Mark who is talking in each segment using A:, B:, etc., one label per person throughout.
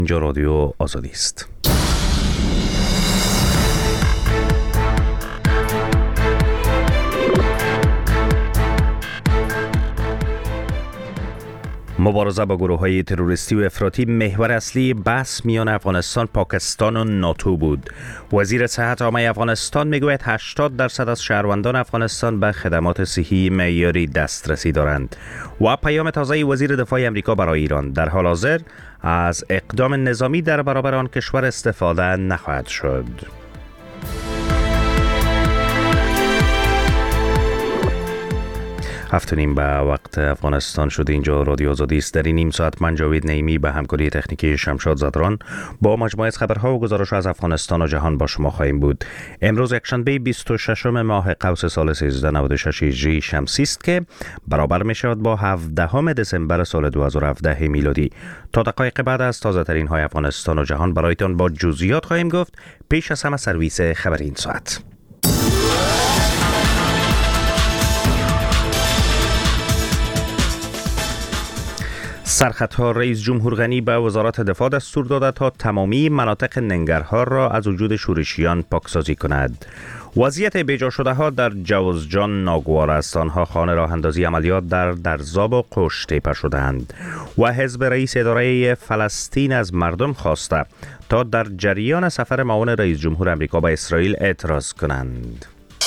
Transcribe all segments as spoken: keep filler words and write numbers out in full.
A: اینجا رادیو آزادی است. مبارزه با گروه‌های تروریستی و افراطی محور اصلی بحث میان افغانستان، پاکستان و ناتو بود. وزیر صحت عامه افغانستان میگوید هشتاد درصد از شهروندان افغانستان به خدمات صحی معیاری دسترسی دارند. و پیام تازه وزیر دفاع آمریکا برای ایران: در حال حاضر از اقدام نظامی در برابر آن کشور استفاده نخواهد شد. هفت و نیم به وقت افغانستان شد. اینجا رادیو آزادی است. در این نیم ساعت من جاوید نعیمی به همکاری تکنیکی شمشاد زدران با مجموعه از خبرها و گزارش از افغانستان و جهان با شما خواهیم بود. امروز یکشنبه بیست و ششم ماه قوس سال سیزده نود و شش هجری شمسی است که برابر می شود با هفدهم دسامبر سال دو هزار و هفده میلادی. تا دقایق بعد از تازه ترین های افغانستان و جهان برایتان با جزئیات خواهیم گفت. پیش از همه سرویس خبری این ساعت. سرخطها: رئیس جمهور غنی به وزارت دفاع دستور داده تا تمامی مناطق ننگرهار را از وجود شورشیان پاکسازی کند. وضعیت بیجا شده ها در جوزجان ناگوار است. آنها خانه راه اندازی عملیات در درزاب و قوش تیپه شدند. و حزب رئیس اداره فلسطین از مردم خواسته تا در جریان سفر معاون رئیس جمهور آمریکا به اسرائیل اعتراض کنند.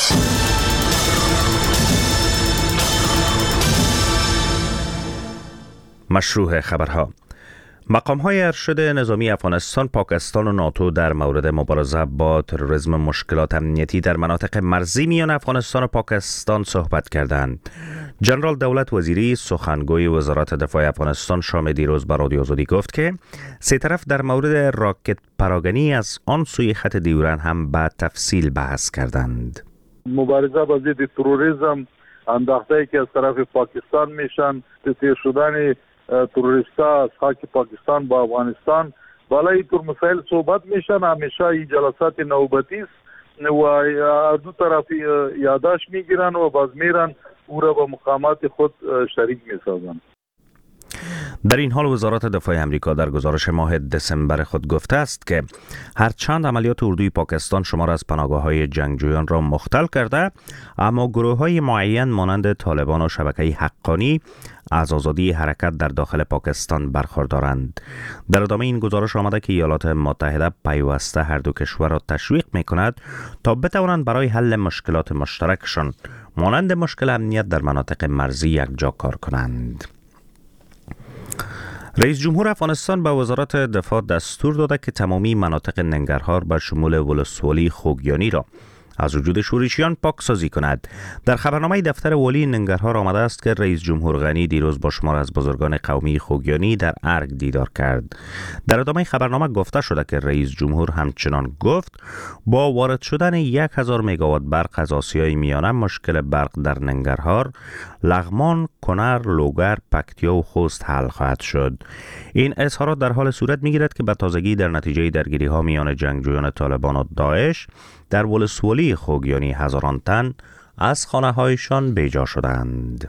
A: مشروع خبرها: مقام‌های ارشد نظامی افغانستان، پاکستان و ناتو در مورد مبارزه با تروریسم مشکلات امنیتی در مناطق مرزی میان افغانستان و پاکستان صحبت کردند. جنرال دولت وزیری، سخنگوی وزارت دفاع افغانستان، شام دیروز به رادیو آزادی گفت که سه طرف در مورد راکت پراگنی از آن سوی خط دیورن هم به تفصیل بحث کردند.
B: مبارزه با ضد تروریسم، انداخته‌ای که از طرف پاکستان میشن، تیر شدن تروریستا از خاک پاکستان با افغانستان، بالای اینطور مسائل صحبت میشن. همیشه این جلسات نوبتی است و دو طرف یادداشت میگیرن و باز میرن او را با مقامات خود شریک میسازن.
A: در این حال وزارت دفاع آمریکا در گزارش ماه دسامبر خود گفته است که هرچند عملیات اردوی پاکستان شمار از پناهگاه‌های جنگجویان را مختل کرده، اما گروه‌های معین مانند طالبان و شبکه حقانی از آزادی حرکت در داخل پاکستان برخوردارند. در ادامه این گزارش آمده که ایالات متحده پیوسته هر دو کشور را تشویق می‌کند تا بتوانند برای حل مشکلات مشترکشان مانند مشکل امنیت در مناطق مرزی یکجا کار کنند. رئیس جمهور افغانستان به وزارت دفاع دستور داده که تمامی مناطق ننگرهار به شمول ولسوالی خوگیانی را از وجود شورشیان پاکسازی کند. در خبرنامه دفتر والی ننگرهار آمده است که رئیس جمهور غنی دیروز با شمار از بزرگان قومی خوگیانی در ارگ دیدار کرد. در ادامه خبرنامه گفته شده که رئیس جمهور همچنان گفت با وارد شدن یک هزار مگاوات برق از آسیای میانه مشکل برق در ننگرهار، لغمان، کنر، لوگر، پکتیا و خوست حل خواهد شد. این اظهارات در حال صورت میگیرد که به تازگی در نتیجه درگیری ها میان جنگجویان طالبان و داعش در ولسوالی خوگیانی هزاران تن از خانه هایشان بیجا شدند.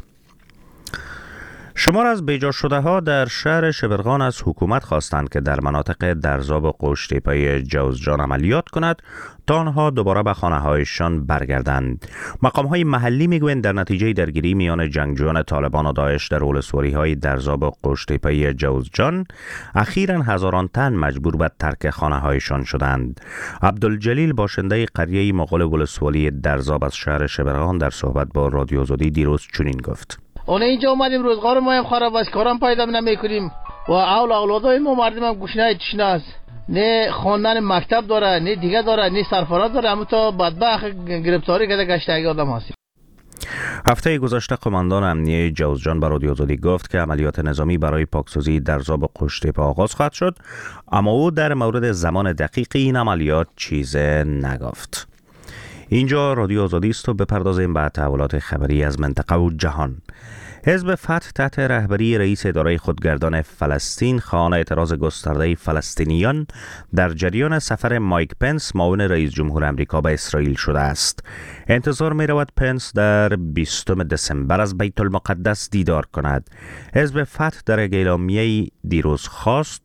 A: شمار از بیجا شده ها در شهر شبرغان از حکومت خواستند که در مناطق درزاب و قوش تیپه جوزجان عملیات کند تا آنها دوباره به خانه هایشان برگردند. مقام های محلی میگویند در نتیجه درگیری میان جنگجویان طالبان و داعش در ولسوالی های درزاب و قوش تیپه جوزجان اخیراً هزاران تن مجبور به ترک خانه هایشان شدند. عبدالجلیل، باشنده قریه مغول ولسوالی درزاب از شهر شبرغان، در صحبت با رادیو آزادی دیروز چنین گفت:
C: اون اینجا اومدیم روزگار ما هم خراب است، کارم پیدا نمیکنیم و اول اولادای ما مردم هم گوشنه تشنه است، نه خواندن مکتب داره، نه دیگه داره، نه سرفراز داره، اما تا بدبخت گرفتاری کرده گشتگی آدم هست.
A: هفته گذشته قماندان امنیه جوزجان به رادیو آزادی گفت که عملیات نظامی برای پاکسازی درزاب و قوش تیپه آغاز خواهد شد، اما او در مورد زمان دقیق این عملیات چیز نگفت. اینجا رادیو آزادی است و بپردازیم به تحولات خبری از منطقه و جهان. حزب فتح تحت رهبری رئیس اداره خودگردان فلسطین خواهان اعتراض گسترده فلسطینیان در جریان سفر مایک پنس معاون رئیس جمهور آمریکا به اسرائیل شده است. انتظار می رود پنس در بیستم دسامبر از بیت المقدس دیدار کند. حزب فتح در یک اعلامیه دیروز خواست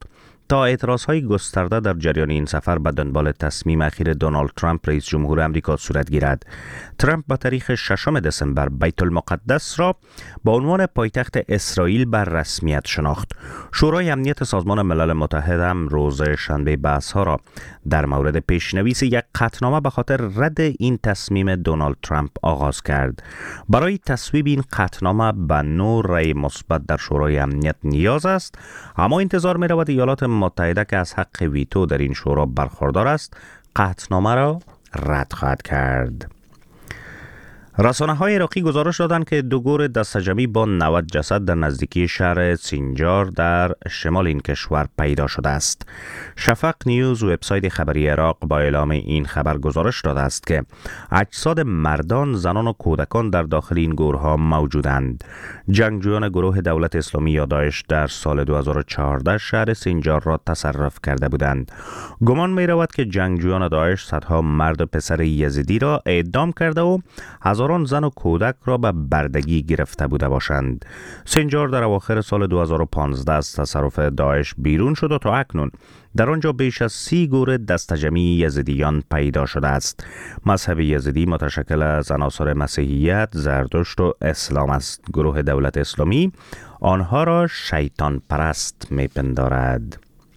A: تا اعتراضهای گسترده در جریان این سفر به دنبال تصمیم اخیر دونالد ترامپ رئیس جمهور آمریکا صورت گیرد. ترامپ با تاریخ ششم دسامبر بیت المقدس را با عنوان پایتخت اسرائیل بر رسمیت شناخت. شورای امنیت سازمان ملل متحد هم روز شنبه بحث‌ها را در مورد پیشنویس یک قطعنامه به خاطر رد این تصمیم دونالد ترامپ آغاز کرد. برای تصویب این قطعنامه به نوع رأی مثبت در شورای امنیت نیاز است، اما انتظار می رود ایالات متحده که از حق ویتو در این شورا برخوردار است قطعنامه را رد خواهد کرد. رسانه‌های عراقی گزارش دادند که دو گور دسته‌جمعی با نود جسد در نزدیکی شهر سینجار در شمال این کشور پیدا شده است. شفق نیوز وبسایت خبری عراق با اعلام این خبر گزارش داده است که اجساد مردان، زنان و کودکان در داخل این گورها موجودند. جنگجویان گروه دولت اسلامی یا داعش در سال دو هزار و چهارده شهر سینجار را تصرف کرده بودند. گمان می رود که جنگجویان داعش صدها مرد و پسر یزیدی را اعدام کرده و هزاران زن و کودک را به بردگی گرفته بوده باشند. سینجار در اواخر سال دو هزار و پانزده از تصرف داعش بیرون شد و تا اکنون در آنجا بیش از سی گور دسته‌جمعی یزیدیان پیدا شده است. مذهب یزیدی متشکل از عناصر مسیحیت، زرتشت و اسلام است. گروه دولت اسلامی آنها را شیطان پرست می‌پندارد.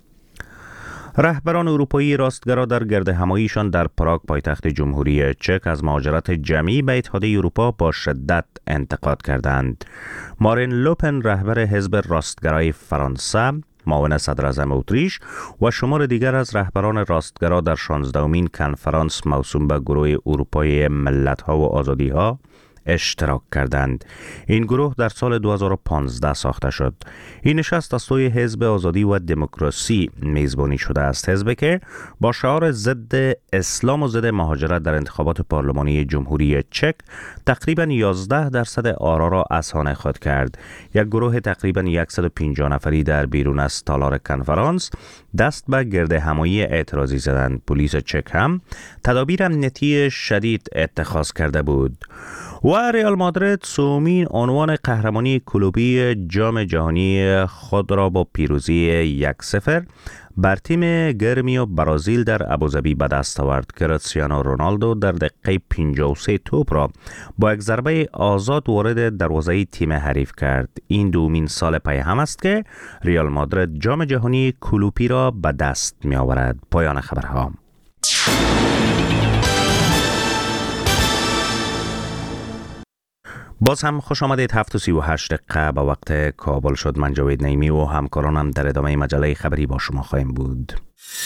A: رهبران اروپایی راستگرا در گرد هماییشان در پراگ پایتخت جمهوری چک از مهاجرت جمعی به اتحادیه اروپا با شدت انتقاد کردند. مارین لوپن رهبر حزب راستگرای فرانسه، معاون صدر اعظم اتریش و شمار دیگر از رهبران راستگرا در شانزدهمین کنفرانس موسوم به گروه اروپای ملت‌ها و آزادی‌ها اشتراک کردند. این گروه در سال دو هزار و پانزده ساخته شد. این نشست از سوی حزب آزادی و دموکراسی میزبانی شده است، حزبی که با شعار ضد اسلام و ضد مهاجرت در انتخابات پارلمانی جمهوری چک تقریبا یازده درصد آرا را اسانه خود کرد. یک گروه تقریبا صد و پنجاه نفری در بیرون از تالار کنفرانس دست به گرد همایی اعتراضی زدند. پلیس چک هم تدابیر امنیتی شدید اتخاذ کرده بود. و ریال مادرید سومین عنوان قهرمانی کلوبی جام جهانی خود را با پیروزی یک صفر بر تیم گرمیو برازیل در ابوظبی به دست آورد. کریستیانو رونالدو در دقیقه پنجاه و سه توپ را با یک ضربه آزاد وارد دروازه تیم حریف کرد. این دومین سال پی هم است که ریال مادرید جام جهانی کلوبی را به دست می آورد. پایان خبرها. باز هم خوش آمدید. هفت و سی و هشت دقیقه به وقت کابل شد. من جاوید نعیمی و همکارانم در ادامه مجله خبری با شما خواهیم بود.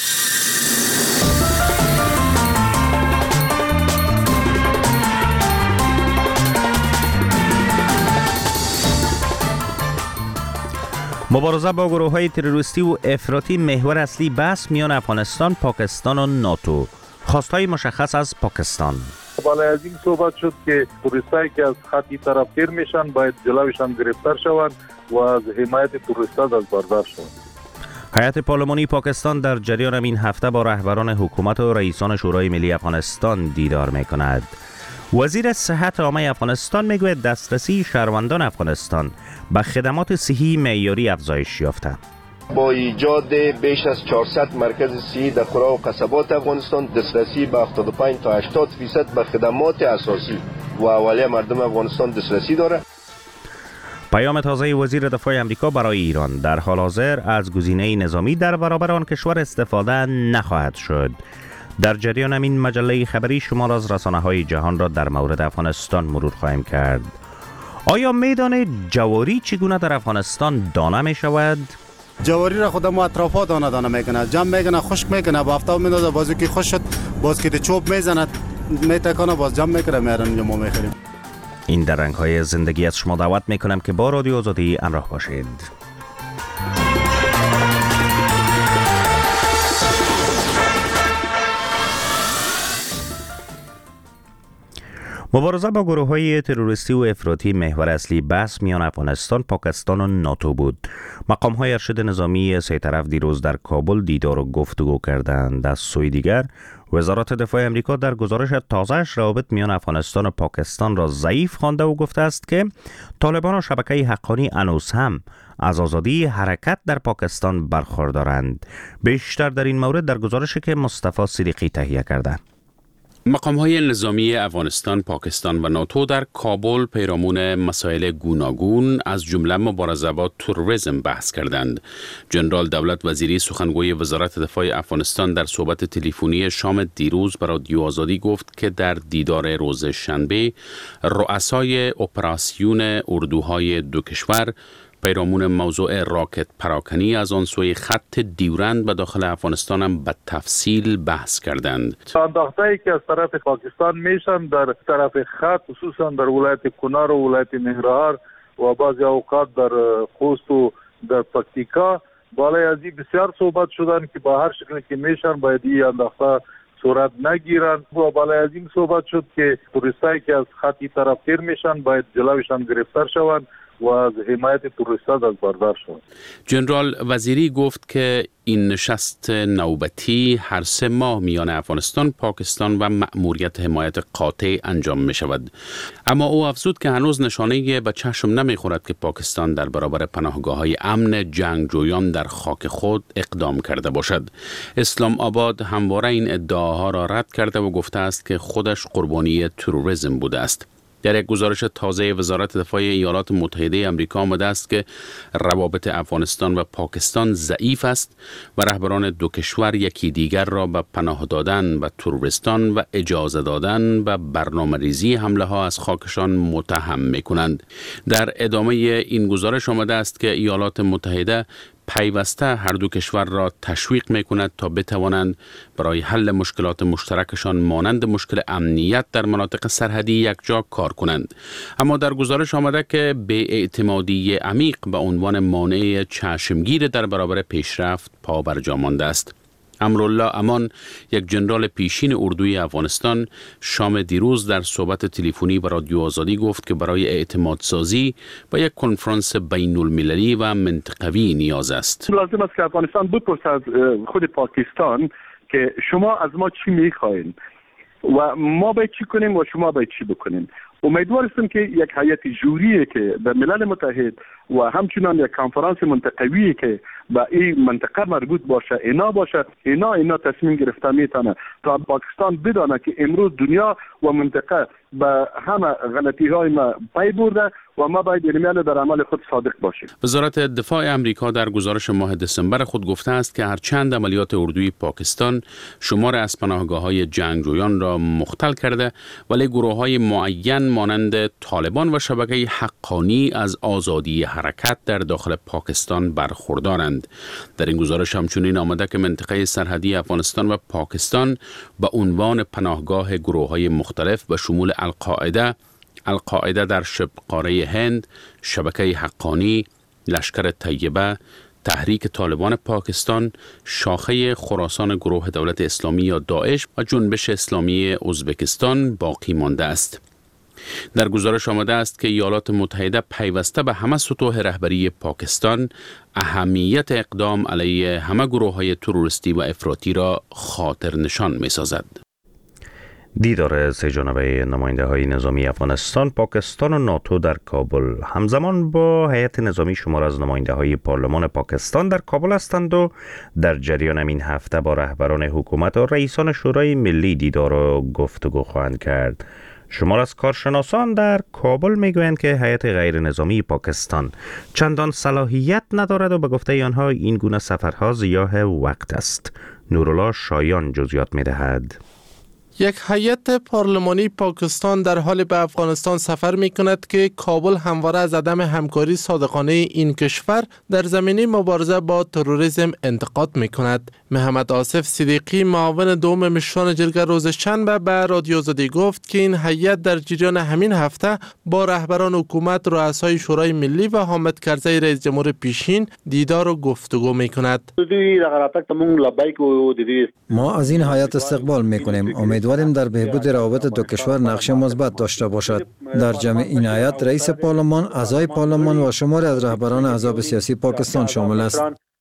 A: مبارزه با گروه‌های تروریستی و افراطی محور اصلی بحث میان افغانستان، پاکستان و ناتو. خواستهای مشخص از پاکستان.
B: بالای از این صحبت شد که توریستایی که از خطی طرف تیر میشن باید جلوشان گرفتار شوند و از حمایت توریستا دست بردار شوند.
A: هیئت پارلمانی پاکستان در جریان این هفته با رهبران حکومت و رئیسان شورای ملی افغانستان دیدار میکند. وزیر صحت عامه افغانستان میگوید دسترسی شهروندان افغانستان به خدمات صحی معیاری افزایش یافته.
D: با ایجاد بیش از چهارصد مرکز صحی در قرا و قصبات افغانستان دسترسی به هفتاد و پنج تا هشتاد فیصد به خدمات اساسی و اولیه مردم افغانستان دسترسی دارد.
A: پیام تازه وزیر دفاع آمریکا برای ایران: در حال حاضر از گزینه نظامی در برابر آن کشور استفاده نخواهد شد. در جریان همین مجله خبری شمار از رسانه‌های جهان را در مورد افغانستان مرور خواهیم کرد. آیا میدان جواری چگونه در افغانستان دانه می شود؟
E: جواری را خودم اطرافا دانه دانه میکنه، جمع میکنه، خشک میکنه، با آفتاب میندازه، بازو که خوش شد باز که چوب میزنه میتکانه، باز جمع میکنه، میارن اینجا ما میخریم.
A: این در رنگ‌های زندگی از شما دعوت میکنم که با رادیو آزادی همراه باشید. مبارزه با گروه‌های تروریستی و افراطی محور اصلی بحث میان افغانستان، پاکستان و ناتو بود. مقام‌های ارشد نظامی سه طرف دیروز در کابل دیدار و گفتگو کردند. از سوی دیگر وزارت دفاع امریکا در گزارش تازه‌اش روابط میان افغانستان و پاکستان را ضعیف خوانده و گفته است که طالبان و شبکه حقانی هنوز هم از آزادی حرکت در پاکستان برخوردارند. بیشتر در این مورد در گزارشی که مصطفی صدیقی تهیه کرده.
F: مقام‌های نظامی افغانستان، پاکستان و ناتو در کابل پیرامون مسائل گوناگون از جمله مبارزه با تروریسم بحث کردند. جنرال دولت وزیری سخنگوی وزارت دفاع افغانستان در صحبت تلفنی شام دیروز به رادیو آزادی گفت که در دیدار روز شنبه رؤسای اپراسیون اردوهای دو کشور پیرامون موضوع راکت پراکنی از آن سوی خط دیورند به داخل افغانستان هم به تفصیل بحث کردند.
B: انداخته‌ای که از طرف پاکستان میشن در طرف خط، خصوصا در ولایت کنار و ولایت ننگرهار و بعضی اوقات در خوست و در پکتیکا، بالای از این بسیار صحبت شدن که با هر شکلی که میشن باید این انداخته صورت نگیرن و بالای از این صحبت شد که توریستایی که از خطی طرف تیر میشن باید جلوشان گرفتار شوند و از حمایت توریستان از بردار شد.
F: جنرال وزیری گفت که این نشست نوبتی هر سه ماه میان افغانستان، پاکستان و مأموریت حمایت قاطع انجام می شود. اما او افزود که هنوز نشانه به چشم نمی خورد که پاکستان در برابر پناهگاه های امن جنگجویان در خاک خود اقدام کرده باشد. اسلام آباد همواره این ادعاها را رد کرده و گفته است که خودش قربانی تروریسم بوده است. در یک گزارش تازه وزارت دفاع ایالات متحده آمریکا آمده است که روابط افغانستان و پاکستان ضعیف است و رهبران دو کشور یکی دیگر را به پناه دادن به تروریستان و اجازه دادن و برنامه‌ریزی حمله ها از خاکشان متهم می‌کنند. در ادامه این گزارش آمده است که ایالات متحده پیوسته هر دو کشور را تشویق می‌کند تا بتوانند برای حل مشکلات مشترکشان مانند مشکل امنیت در مناطق سرحدی یکجا کار کنند. اما در گزارش آمده که بی‌اعتمادی عمیق به عنوان مانع چشمگیر در برابر پیشرفت پا برجا مانده است. امرالله امان، یک جنرال پیشین اردوی افغانستان، شام دیروز در صحبت تلفنی با رادیو آزادی گفت که برای اعتماد سازی به یک کنفرانس بین المللی و منطقوی نیاز است.
G: لازم است که افغانستان بپرسد از خود پاکستان که شما از ما چی میخواین و ما باید چی کنیم و شما باید چی بکنیم. امیدوار هستم که یک هیئت جوری که در ملل متحد و همچنان یک کنفرانس منطقوی که به این منطقه مربوط باشه اینا باشه اینا اینا تصمیم گرفته میتونه تا پاکستان بدانه که امروز دنیا و منطقه به همه غلطی های ما پی برده و ما باید اینمیان در عمل خود صادق باشیم.
F: وزارت دفاع امریکا در گزارش ماه دسامبر خود گفته است که هرچند عملیات اردوی پاکستان شمار از پناهگاه‌های جنگجویان را مختل کرده، ولی گروه‌های معین مانند طالبان و شبکه حقانی از آزادی حرکت در داخل پاکستان برخوردارند. در این گزارش همچنین آمده که منطقه سرحدی افغانستان و پاکستان به عنوان پناهگاه گروه‌های مختلف به شمول القاعده، القاعده در شبه قاره هند، شبکه حقانی، لشکر طیبه، تحریک طالبان پاکستان، شاخه خراسان گروه دولت اسلامی یا داعش و جنبش اسلامی ازبکستان باقی مانده است. در گزارش آمده است که ایالات متحده پیوسته به همه سطوح رهبری پاکستان اهمیت اقدام علیه همه گروه‌های تروریستی و افراطی را خاطر نشان می‌سازد.
A: دیدار سه جانبه نماینده های نظامی افغانستان، پاکستان و ناتو در کابل همزمان با هیئت نظامی شمار از نماینده های پارلمان پاکستان در کابل هستند و در جریان این هفته با رهبران حکومت و رئیسان شورای ملی دیدار و گفتگو خواهند کرد. شمار از کارشناسان در کابل میگویند که هیئت غیر نظامی پاکستان چندان صلاحیت ندارد و به گفته آنها این گونه سفرها ضیاع وقت است. نورالله شایان جزئیات میدهد.
H: یک هیئت پارلمانی پاکستان در حال به افغانستان سفر می کند که کابل همواره از عدم همکاری صادقانه این کشور در زمینه مبارزه با تروریسم انتقاد می کند. محمد آصف صدیقی، معاون دوم مشران جرگه، روز شنبه به رادیو آزادی گفت که این هیئت در جریان همین هفته با رهبران حکومت، رؤسای شورای ملی و حامد کرزی رئیس جمهور پیشین دیدار و گفتگو می کند.
I: ما از این هیئت استقبال می کنیم. امید امیدواریم در بهبود روابط دو کشور نقش مثبت داشته باشد. در جمع این هیئت رئیس پارلمان، اعضای پارلمان و شماری از رهبران احزاب سیاسی پاکستان شامل است.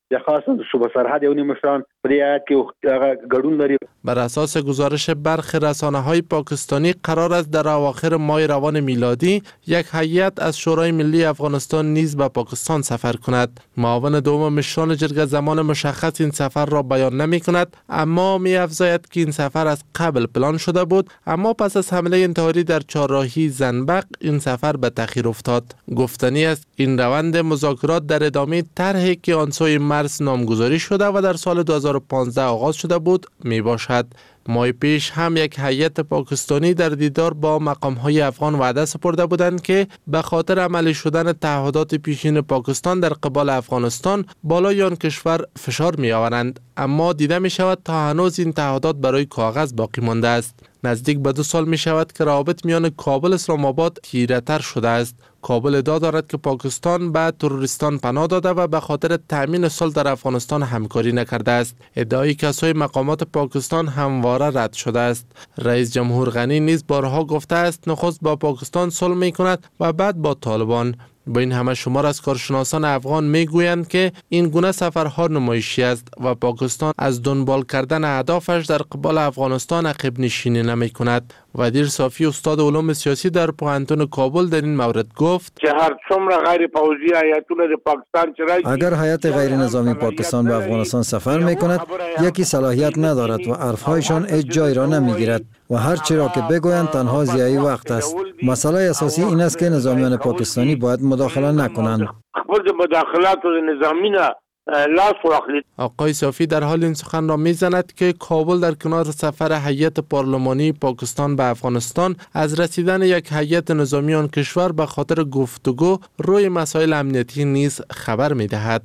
H: بر اساس گزارش برخی رسانه‌های پاکستانی قرار است در اواخر ماه روان میلادی یک هیئت از شورای ملی افغانستان نیز به پاکستان سفر کند. معاون دوم مشران جرگه زمان مشخص این سفر را بیان نمی کند، اما می افزاید که این سفر از قبل پلان شده بود، اما پس از حمله انتحاری در چهارراهی زنبق این سفر به تأخیر افتاد. گفتنی است این روند مذاکرات در ادامه طرحی که آن سوی مرز نامگذاری شده و در سال دو هزار و پانزده آغاز شده بود می باشد. ماه پیش هم یک هیئت پاکستانی در دیدار با مقام‌های افغان وعده سپرده بودند که به خاطر عملی شدن تعهدات پیشین پاکستان در قبال افغانستان بالای آن کشور فشار می آورند، اما دیده می شود تا هنوز این تعهدات برای کاغذ باقی مانده است. نزدیک به دو سال می شود که روابط میان کابل اسلام آباد تیره‌تر شده است. کابل ادعا دارد که پاکستان به تروریستان پناه داده و به خاطر تأمین صلح در افغانستان همکاری نکرده است. ادعای کسای مقامات پاکستان همواره رد شده است. رئیس جمهور غنی نیز بارها گفته است نخست با پاکستان صلح می کند و بعد با طالبان. با این همه شمار از کارشناسان افغان می گویند که این گونه سفرها نمایشی است و پاکستان از دنبال کردن اهدافش در قبال افغانستان عقب نشینی نمی کند. ودیر صافی استاد علوم سیاسی در پوهنتون کابل در این مورد گفت
J: که هر څومره غیر پوځي هیئتونه د پاکستان چرای
I: اگر هیئت غیر نظامی پاکستان به افغانستان سفر می کند یکی صلاحیت ندارد و حرفهایشان هیچ جای را نمیگیرد و هر چی را که بگویند تنها ضیاعی وقت است. مسئله اساسی این است که نظامیان پاکستانی باید مداخله نکنند.
J: خود مداخلات نظامی نه
H: آقای صافی در حال این سخن را میزند که کابل در کنار سفر هیئت پارلمانی پاکستان به افغانستان از رسیدن یک هیئت نظامی آن کشور به خاطر گفتگو روی مسائل امنیتی نیز خبر میدهد.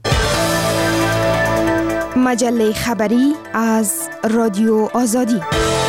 K: مجله خبری از رادیو آزادی.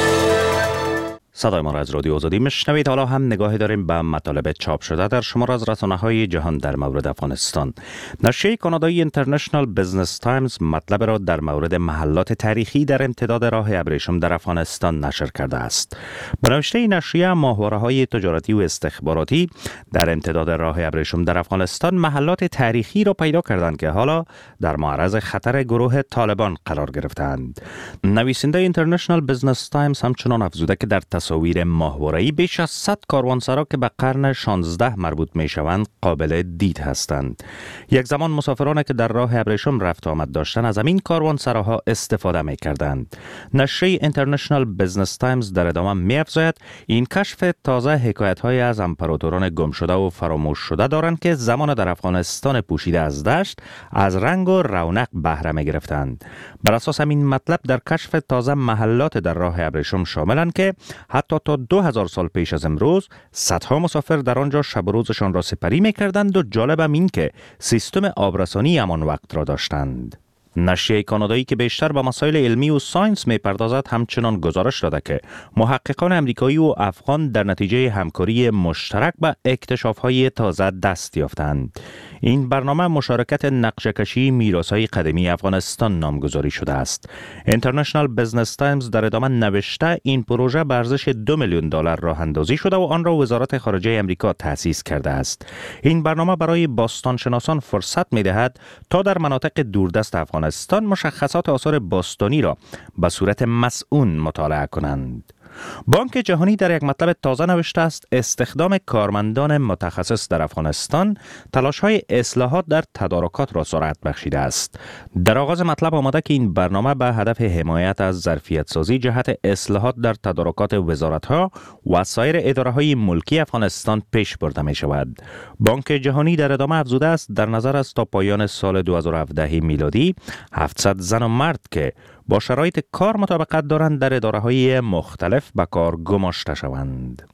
A: صدای ما را از رادیو آزادی میشنوید. حالا هم نگاهی داریم به مطالب چاپ شده در شمار از رسانه‌های جهان در مورد افغانستان. نشریه کانادایی اینترنشنال بزنس تایمز مطلب را در مورد محلات تاریخی در امتداد راه ابریشم در افغانستان نشر کرده است. به نوشته نشریه ماهواره‌های تجارتی و استخباراتی در امتداد راه ابریشم در افغانستان محلات تاریخی را پیدا کردند که حالا در معرض خطر گروه طالبان قرار گرفتند. نویسنده اینترنشنال بزنس تایمز همچنان افزوده که در تصاویر ماهواره‌ای بیش از صد کاروانسرا که به قرن شانزده مربوط می شوند قابل دید هستند. یک زمان مسافرانی که در راه ابریشم رفت آمد داشتند از همین کاروانسراها استفاده می کردند. نشریه اینترنشنال بزنس تایمز در ادامه می افزاید این کشف تازه حکایت‌های از امپراتوران گم شده و فراموش شده دارند که زمان در افغانستان پوشیده از دشت از رنگ و رونق بهره می گرفتند. بر اساس همین مطلب در کشف تازه محلات در راه ابریشم شاملند که حتی تا دو هزار سال پیش از امروز صدها مسافر در آنجا شب و روزشان را سپری می‌کردند و جالبم این که سیستم آبرسانی همان وقت را داشتند. نشریه کانادایی که بیشتر به مسائل علمی و ساینس می‌پردازد همچنان گزارش داده که محققان امریکایی و افغان در نتیجه همکاری مشترک به اکتشاف‌های تازه دست یافتند. این برنامه مشارکت نقشه‌کشی میراث‌های قدیمی افغانستان نامگذاری شده است. اینترنشنال بزنس تایمز در ادامه نوشته این پروژه به ارزش دو میلیون دلار راه اندازی شده و آن را وزارت خارجه امریکا تأسیس کرده است. این برنامه برای باستانشناسان فرصت می‌دهد تا در مناطق دوردست افغانستان مشخصات آثار باستانی را به صورت مسئول مطالعه کنند. بانک جهانی در یک مطلب تازه نوشته است استخدام کارمندان متخصص در افغانستان تلاش‌های اصلاحات در تدارکات را سرعت بخشیده است. در آغاز مطلب آمده که این برنامه به هدف حمایت از ظرفیت سازی جهت اصلاحات در تدارکات وزارت‌ها و سایر اداره‌های ملکی افغانستان پیش برده می شود. بانک جهانی در ادامه افزوده است در نظر است تا پایان سال دو هزار و هفده میلادی هفتصد زن و مرد که با شرایط کار مطابقت دارند در اداره‌های مختلف به کار گماشته شوند.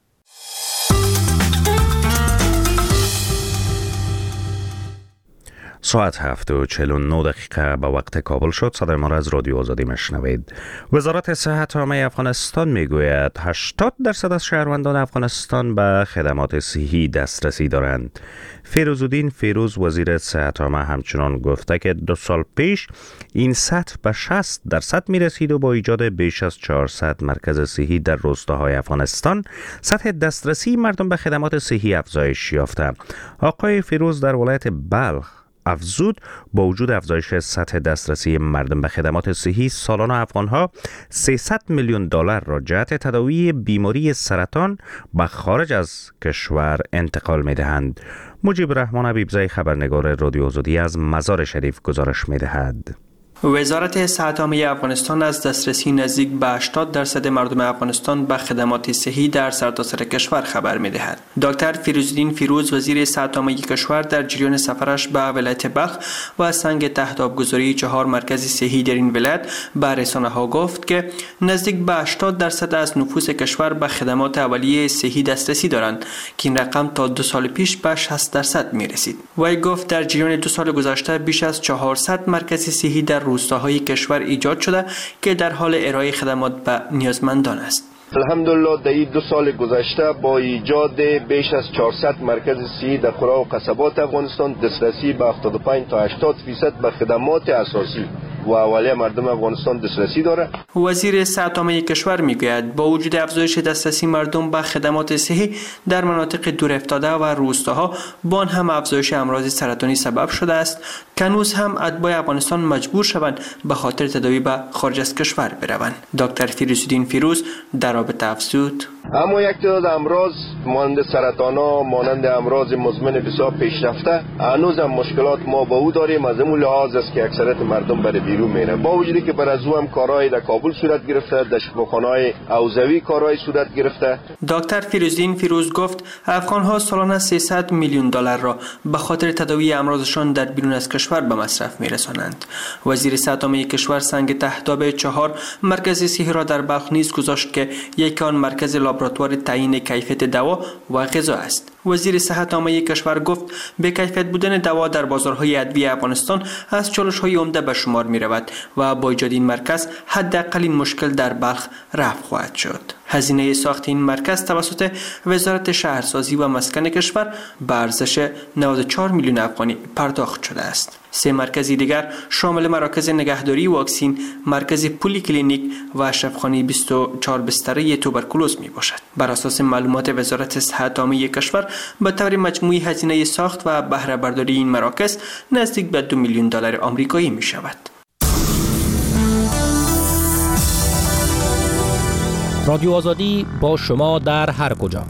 A: ساعت هفت و چهل و نه دقیقه به وقت کابل شد. صدای ما را از رادیو آزادی مشنوید. وزارت صحت عامه افغانستان میگوید هشتاد درصد از شهروندان افغانستان به خدمات صحی دسترسی دارند. فیروزالدین فیروز وزیر صحت عامه همچنان گفته که دو سال پیش این سطح به شصت درصد می رسید و با ایجاد بیش از چهارصد مرکز صحی در روستاهای افغانستان سطح دسترسی مردم به خدمات صحی افزایش یافته. آقای فیروز در ولایت بلخ افزود با وجود افزایش سطح دسترسی مردم به خدمات صحی سالانه افغانها سیصد میلیون دلار را جهت تداوی بیماری سرطان به خارج از کشور انتقال می دهند. مجیب رحمان حبیبزی خبرنگار رادیو آزادی از مزار شریف گزارش می دهد.
L: وزارت صحت عامه افغانستان از دسترسی نزدیک به هشتاد درصد مردم افغانستان به خدمات صحی در سرتاسر کشور خبر می‌دهد. دکتر فیروزالدین فیروز وزیر صحت عامه کشور در جریان سفرش به ولایت بلخ و سنگ تهدابگذاری چهار مرکز صحی در این ولایت به رسانه‌ها گفت که نزدیک به هشتاد درصد از نفوس کشور به خدمات اولیه صحی دسترسی دارند که این رقم تا دو سال پیش به شصت درصد می‌رسید. وی گفت در جریان دو سال گذشته بیش از چهارصد مرکز صحی در روستاهای کشور ایجاد شده که در حال ارائه خدمات به نیازمندان است.
D: الحمدلله در این دو سال گذشته با ایجاد بیش از چهارصد مرکز صحی در قرا و قصبات افغانستان دسترسی به هفتاد و پنج تا هشتاد درصد به خدمات اساسی و اولیه مردم افغانستان دسترسی داره.
L: وزیر صحت عامه کشور میگوید با وجود افزایش دسترسی مردم به خدمات صحی در مناطق دورافتاده و روستاها با آن هم افزایش امراض سرطانی سبب شده است که هنوز هم اتباع افغانستان مجبور شوند به خاطر تداوی به خارج از کشور بروند. دکتر فیروزالدین فیروز در رابطه افزود:
D: اما یک تعداد امراض مانند سرطانا، مانند امراض مزمن بسیار پیشرفته هنوز هم مشکلات ما با او داریم. از این لحاظ است که اکثریت مردم بر بیرون میره. با وجودی که بر از او هم کارهای در کابل صورت گرفته، در شفاخانه‌های اوزوی کارهای صورت گرفته.
L: دکتر فیروزالدین فیروز گفت افغان‌ها سالانه سیصد میلیون دلار را به خاطر تداوی امراضشان در بیرون از کشور به مصرف میرسانند. وزیر صحت عامه کشور سنگ تهداب چهار مرکز صحی را در بلخ نیز گذاشت که یک آن مرکز لابراتوار تعیین کیفیت دوا و غذا است. وزیر صحت عامه کشور گفت به کیفیت بودن دوا در بازارهای ادویه افغانستان از چالش‌های عمده به شمار می‌رود و با ایجاد این مرکز حداقل این مشکل در بلخ رفع خواهد شد. هزینه ساخت این مرکز توسط وزارت شهرسازی و مسکن کشور به ارزش نود و چهار میلیون افغانی پرداخت شده است. سه مرکزی دیگر شامل مراکز نگهداری واکسین، مرکز پولی کلینیک و شفاخانه بیست و چهار بستره توبرکولوز می باشد. بر اساس معلومات وزارت صحت عامه کشور به طور مجموعی هزینه ساخت و بهره برداری این مراکز نزدیک به دو میلیون دلار آمریکایی می شود.
M: رادیو آزادی با شما در هر کجا.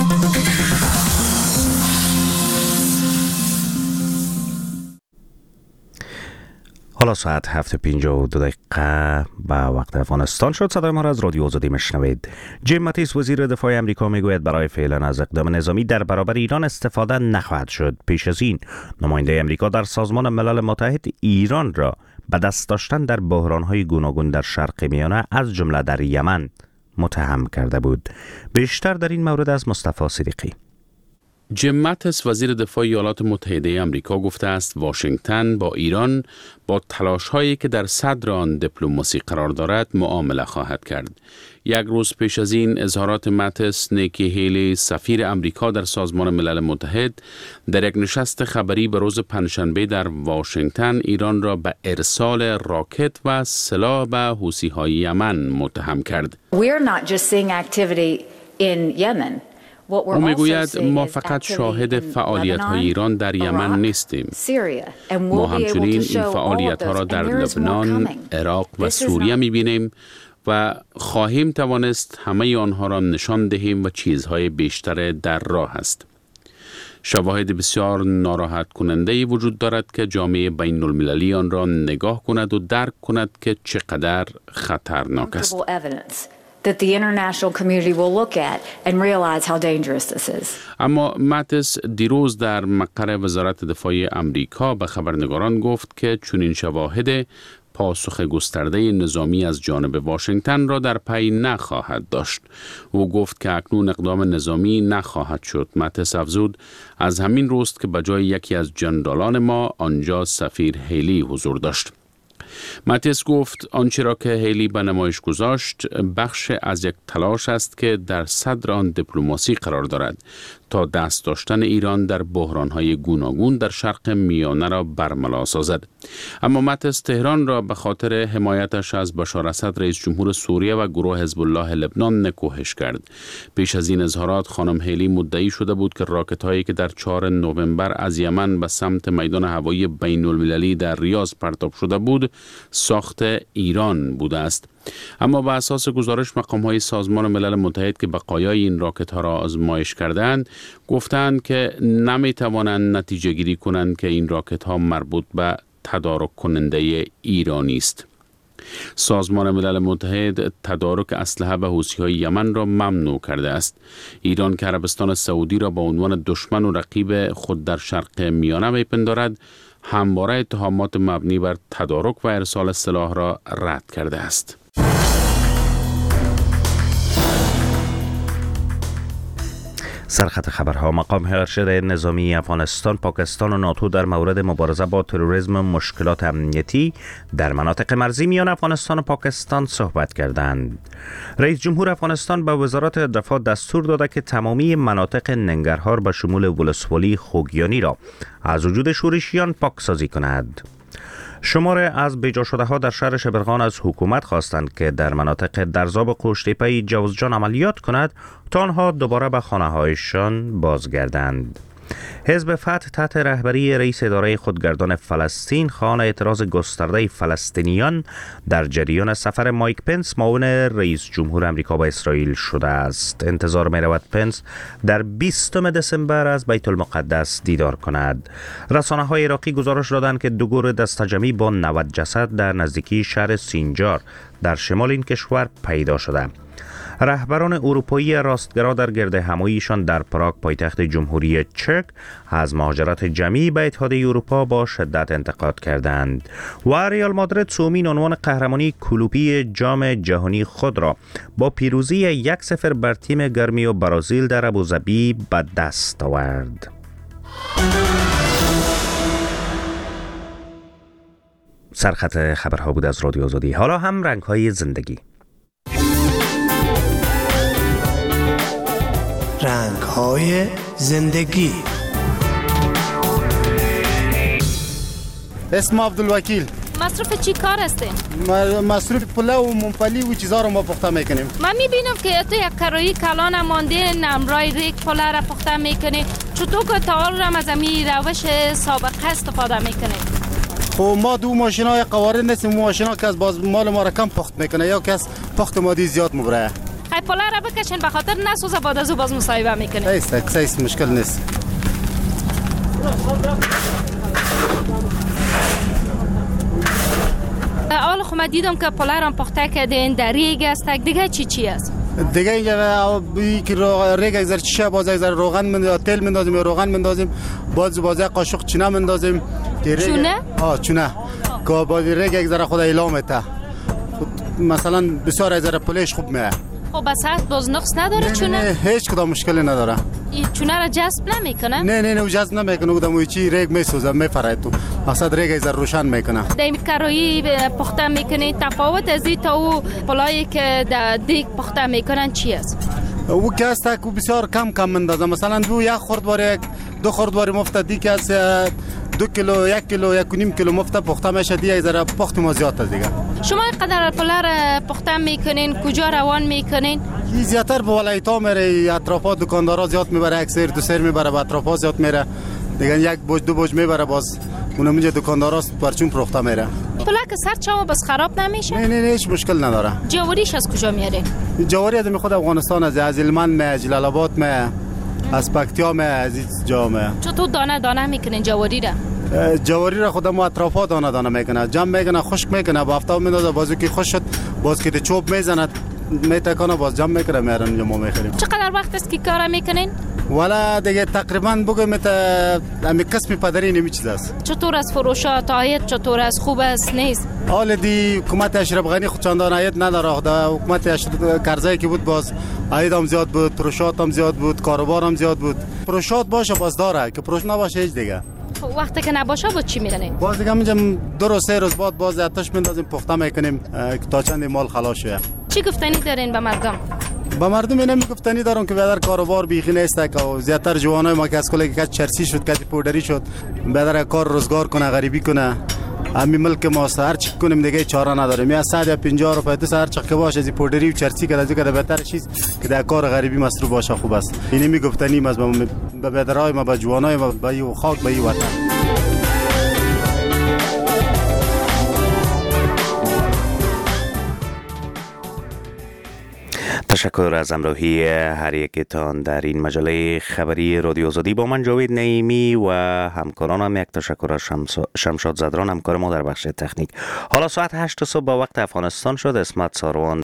A: حالا ساعت هفت و پنجاه و دو دقیقه به وقت افغانستان شد. صدای ما را از رادیو آزادی میشنوید. جیم ماتیس وزیر دفاع امریکا میگوید برای فعلا از اقدام نظامی در برابر ایران استفاده نخواهد شد. پیش از این نماینده امریکا در سازمان ملل متحد ایران را به دست داشتن در بحران‌های گوناگون در شرق میانه از جمله در یمن متهم کرده بود. بیشتر در این مورد از مصطفی صدیقی.
F: جیم ماتیس وزیر دفاع ایالات متحده آمریکا گفته است واشنگتن با ایران با تلاش‌هایی که در صدر آن دیپلماسی قرار دارد معامله خواهد کرد. یک روز پیش از این اظهارات ماتیس، نیکی هیلی سفیر آمریکا در سازمان ملل متحد در یک نشست خبری به روز پنجشنبه در واشنگتن ایران را به ارسال راکت و سلاح به حوثی‌های یمن متهم کرد.
N: We're not just seeing activity in Yemen.
F: او میگوید ما فقط شاهد فعالیت های ایران در یمن نیستیم. ما همچنین این فعالیت ها را در لبنان، عراق و سوریه میبینیم و خواهیم توانست همه آنها را نشان دهیم و چیزهای بیشتر در راه است. شواهد بسیار ناراحت کننده وجود دارد که جامعه بین المللی آن را نگاه کند و درک کند که چقدر خطرناک است.
N: that the international community will look at and realize how dangerous this is.
F: اما ماتیس دیروز در مقر وزارت دفاع آمریکا به خبرنگاران گفت که چنین شواهد پاسخ گسترده نظامی از جانب واشنگتن را در پی نخواهد داشت. او گفت که اکنون اقدام نظامی نخواهد شد. ماتس افزود از همین روست که بجای یکی از جنرالان ما آنجا سفیر هیلی حضور داشت. ماتس گفت آنچه را که هیلی به نمایش گذاشت بخش از یک تلاش است که در صدر آن دیپلماسی قرار دارد تا دست داشتن ایران در بحران‌های گوناگون در شرق میانه را برملا سازد. اما ماتس تهران را به خاطر حمایتش از بشار اسد رئیس جمهور سوریه و گروه حزب الله لبنان نکوهش کرد. پیش از این اظهارات خانم هیلی مدعی شده بود که راکت‌هایی که در چهارم نوامبر از یمن به سمت میدان هوایی بین‌المللی در ریاض پرتاب شده بود ساخت ایران بوده است. اما به اساس گزارش مقام‌های سازمان ملل متحد که بقایای این راکت‌ها را آزمایش کردند گفتند که نمی‌توانند نتیجه گیری کنند که این راکت‌ها مربوط به تدارک کننده ایرانی است. سازمان ملل متحد تدارک اسلحه به حوثی‌های یمن را ممنوع کرده است. ایران که عربستان سعودی را به عنوان دشمن و رقیب خود در شرق میانه می‌پندارد، همواره اتهامات مبنی بر تدارک و ارسال سلاح را رد کرده است.
A: سرخط خبرها. مقام ارشد نظامی افغانستان، پاکستان و ناتو در مورد مبارزه با تروریسم و مشکلات امنیتی در مناطق مرزی میان افغانستان و پاکستان صحبت کردند. رئیس جمهور افغانستان به وزارت دفاع دستور داده که تمامی مناطق ننگرهار به شمول ولسوالی خوگیانی را از وجود شورشیان پاکسازی کند. شماره از بیجا شده ها در شهر شبرغان از حکومت خواستند که در مناطق درزاب و قوشتیپه جوزجان عملیات کند تا آنها دوباره به خانه هایشان بازگردند. حزب فتح تحت رهبری رئیس اداره خودگردان فلسطین خواهان اعتراض گسترده فلسطینیان در جریان سفر مایک پنس معاون رئیس جمهور امریکا به اسرائیل شده است. انتظار می رود پنس در بیستم دسامبر از بیت المقدس دیدار کند. رسانه های عراقی گزارش دادند که دو گروه دستجمعی با نود جسد در نزدیکی شهر سینجار در شمال این کشور پیدا شده. رهبران اروپایی راستگرا در گرد هماییشان در پراگ پایتخت جمهوری چک از مهاجرت جمعی به اتحادیه اروپا با شدت انتقاد کردند و ریال مادرید سومین عنوان قهرمانی کلوبی جام جهانی خود را با پیروزی یک صفر بر تیم گرمی و برازیل در ابوظبی به دست آورد. سرخط خبرها بود از رادیو آزادی. حالا هم رنگ‌های زندگی.
O: رنگ‌های زندگی.
E: اسم عبدالوکیل.
P: مصرف چی کار هستین؟
E: مصرف پلو و ممپلی و چیزا رو ما پخته میکنیم.
P: من میبینم که تو یک کارایی کلان مانده نمرای ریک پله را پخته میکنی. چطور که تاول را از امی روش سابقه استفاده میکنی؟
E: خب ما دو ماشین های قوارن نیستیم. ماشین ها که از باز مال ما را کم پخت میکنه یا که از پخت مادی زیاد مبره.
P: خیلی پله را بکشین به خاطر نسوزه بعد از او باز مصاحبه میکنی.
E: ایست ایست مشکل نیست.
P: اول خو من دیدم که پله را پخته کردین در ریگ است. دیگه چی چی است؟
E: دیگه اینجا که ریگ از چیشه باز از روغن من تیل میندازیم روغن میندازیم باز باز قاشق چونه میندازیم.
P: چونه؟
E: ها چونه. که باز ریگ یک ذره خود اعلام میته. مثلا بسیار از ذره پلهش خوب میه.
P: خب بس باز نقص نداره چونه؟
E: نه هیچ کدام مشکلی نداره.
P: این چونه را جذب نمیکنه؟
E: نه نه نه جذب نمیکنه. اون چی ریگ میسوزه میپره تو. مقصد ریگ از روشن میکنه.
P: دیم کارایی پخته میکنی تفاوت از این تا او پلایی که در دیگ پخته میکنن چی است؟
E: او که است که بسیار کم کم مندازه. مثلا دو یک خوردوار دو خوردوار مفت دیگه از دو کیلو یک کیلو یک و نیم کیلو مفت پخته میشه دیگه ذره پخت ما زیاد است دیگه.
P: شما اینقدر پله را پخته میکنین کجا روان میکنین؟
E: زیاتر به ولایت‌ها میره. اطرافا دکاندارا زیاد میبره. یک سر دو سر میبره به اطرافا زیاد میره دیگه. یک بوج دو بوج میبره باز اونم اینجا دکاندارا پرچون پخته میره.
P: پله که سر چاو بس خراب نمیشه؟
E: نه نه نه هیچ مشکل نداره.
P: جواریش از کجا میارین؟
E: جواری از خود افغانستان از از هلمند می جلال آباد می از پکتیا می از این جا می.
P: چطور دانه دانه میکنین جواری را؟
E: جواری را خودم اطرافا دانه دانه میکنه. جمع میکنه خشک میکنه با هفته میندازه بازو که خوش شد باز که چوب میزنه میتکانه باز جمع میکنه میارن اینجا ما میخریم.
P: چقدر وقت است که کار میکنین؟
E: والا دیگه تقریبا بگم تا امی قسم پدری نمی چیز است.
P: چطور از فروشات آید؟ چطور از خوب است نیست؟
E: حال دی حکومت اشرف غنی خود چندان آید نداره. دا حکومت اشرف کرزایی که بود باز آید هم زیاد بود، فروشات هم زیاد بود، کاروبار هم زیاد بود. فروشات باشه باز داره که فروش نباشه هیچ دیگه.
P: وقتی که نباشه بود چی می‌کنین؟
E: باز دیگه میگم دو روز سه روز بعد باز آتش میندازیم پخته میکنیم تا چند مال خلاص شه.
P: چی گفتنی دارین به مردم؟
E: با مردم اینم میگفتنی دارم که بیادر کاروبار بیخی نیست که زیادتر جوانای ما که از کلی که چرسی شد که پودری شد بیادر کار روزگار کنه غریبی کنه. همین ملک ما هر چی کنیم دیگه چاره نداریم. یا صد یا پنجاه روپیه دو هر چقدر باشه از پودری و چرسی که از که بهتر چیز که در کار غریبی مصروف باشه خوب است. اینی میگفتنی از به بیادرای ما به جوانای ما به خاک به وطن.
A: تشکر از همراهی هر یکتان در این مجله خبری رادیو آزادی. با من جاوید نعیمی و همکارانم یک تشکر از شمشاد زدران همکار ما در بخش تکنیک. حالا ساعت هشت صبح با وقت افغانستان شد. اسمت ساروان